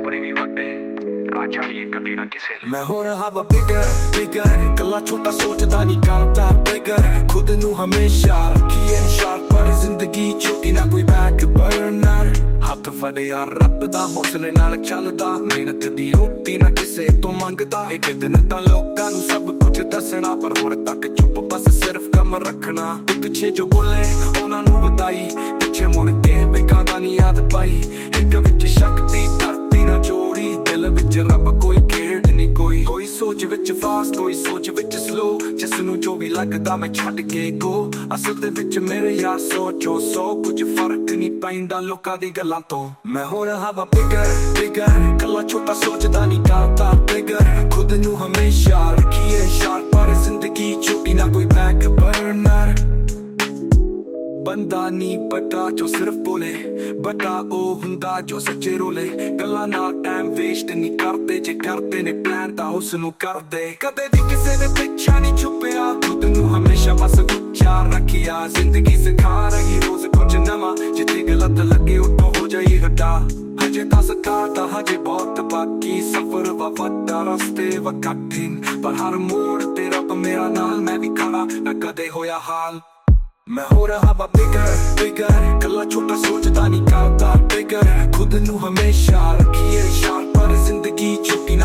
ਸੁਪਨੇ ਵੀ ਵੱਡੇ ਰਾਜਾ ਵੀ ਕਦੇ ਨਾ ਕਿਸੇ ਲਈ। ਮੈਂ ਹੋ ਰਹਾ ਵਾ ਬਿਗਰ ਕੱਲਾ ਛੋਟਾ ਸੋਚਦਾ ਨਹੀਂ ਕਰਦਾ ਬਿਗਰ ਖੁਦ ਨੂੰ ਹਮੇਸ਼ਾ ਰੱਖੀਏ ਸ਼ਾਰਪ ਪਰ ਜ਼ਿੰਦਗੀ ਛੋਟੀ ਨਾ ਕੋਈ ਬੈਕ ਬਰਨਰ ਹੱਥ ਫੜੇ ਯਾਰ ਰੱਬ ਦਾ ਹੌਸਲੇ ਨਾਲ ਚੱਲਦਾ ਮਿਹਨਤ ਦੀ ਰੋਟੀ ਨਾ ਕਿਸੇ ਤੋਂ ਮੰਗਦਾ ਇੱਕ ਦਿਨ ਤਾਂ ਲੋਕਾਂ ਨੂੰ ਸਭ ਕੁਝ ਦੱਸਣਾ ਪਰ ਹੁਣ ਤੱਕ ਚੁੱਪ ਬਸ ਸਿਰਫ ਕੰਮ ਰੱਖਣਾ ਪਿੱਛੇ ਜੋ ਬੋਲੇ ਉਹਨਾਂ ਨੂੰ ਵਧਾਈ ਪਿੱਛੇ ਮੁੜ ਕੇ ਬੇਕਾਦਾ ਨਹੀਂ ਆਦਤ ਪਾਈ ਇੱਕ ਵਿੱਚ ਸ਼ਕਤੀ ਧਰਤੀ ਨਾ ਜੋੜੀ ਦਿਲ ਵਿੱਚ ਰੱਬ ਕੋਈ ਖੇਡ ਨਹੀਂ ਕੋਈ ਸੋਚ ਵਿੱਚ ਫਾਸਟ ਕੋਈ ਸੋਚ ਵਿੱਚ ਸਲੋ ਜਿਸ ਨੂੰ ਜੋ ਵੀ ਲੱਗਦਾ ਮੈਂ ਛੱਡ ਕੇ ਗੋ ਅਸਲ ਦੇ ਵਿੱਚ ਮੇਰੇ ਯਾਰ ਸੋਚੋ ਸੋ ਕੁਝ ਫਰਕ ਨਹੀਂ ਪੈਂਦਾ ਲੋਕਾਂ ਦੀ ਗੱਲਾਂ ਤੋਂ ਮੈਂ ਹੋ ਰਹਾ ਵਾ ਬਿਗਰ ਕੱਲਾ ਛੋਟਾ ਸੋਚਦਾ ਨਹੀਂ ਕਰਦਾ ਬਿਗਰ ਖੁਦ ਨੂੰ ਹਮੇਸ਼ਾ ਰੱਖੀਏ ਸ਼ਾਰਪ ਪਰ ਜ਼ਿੰਦਗੀ ਛੋਟੀ ਨਾ ਕੋਈ ਬੈਕ ਬਰਨਰ ਬੰਦਾ ਨਹੀਂ ਪਤਾ ਜੋ ਸਿਰਫ ਬੋਲੇ ਬਤਾ ਉਹ ਹੁੰਦਾ ਜੋ ਸੱਚੇ ਰੋਲੇ ਗੱਲਾਂ ਨਾਲ ਟਾਈਮ ਵੇਸਟ ਨਹੀਂ ਕਰਦੇ ਜੇ ਕਰਦੇ ਨੇ ਪਲਾਨ ਤਾਂ ਉਸ ਨੂੰ ਕਰਦੇ ਕਦੇ ਵੀ ਕਿਸੇ ਦੇ ਪਿੱਛੇ ਨਹੀਂ ਛੁਪਿਆ ਖੁਦ ਨੂੰ ਹਮੇਸ਼ਾ ਬਸ ਉੱਚਾ ਰੱਖਿਆ ਜ਼ਿੰਦਗੀ ਸਿਖਾ ਰਹੀ ਰੋਜ਼ ਕੁਝ ਨਵਾਂ ਜਿੱਥੇ ਗਲਤ ਲੱਗੇ ਉੱਤੋਂ ਹੋ ਜਾਈ ਵੱਡਾ ਹਜੇ ਤਾਂ ਸਿਖਾਤਾ ਹਜੇ ਬਹੁਤ ਬਾਕੀ ਸਫ਼ਰ ਵੱਡਾ ਰਸਤੇ ਵਕਾਟਿਨ ਪਰ ਹਰ ਮੋੜ ਤੇ ਰੱਬ ਮੇਰਾ ਨਾਲ ਮੈਂ ਵੀ ਖੜਾ ਨਾ ਕਦੇ ਹੋਇਆ ਹਾਲ ਮੈਂ ਹੋ ਰਹਾ ਵਾ ਬਿਗਰ ਕੱਲਾ ਛੋਟਾ ਸੋਚਦਾ ਨਹੀਂ ਕਰਦਾ ਬਿਗਰ ਖੁਦ ਨੂੰ ਹਮੇਸ਼ਾ ਰੱਖੀਏ ਸ਼ਾਰਪ ਪਰ ਜ਼ਿੰਦਗੀ ਛੋਟੀ ਨਾ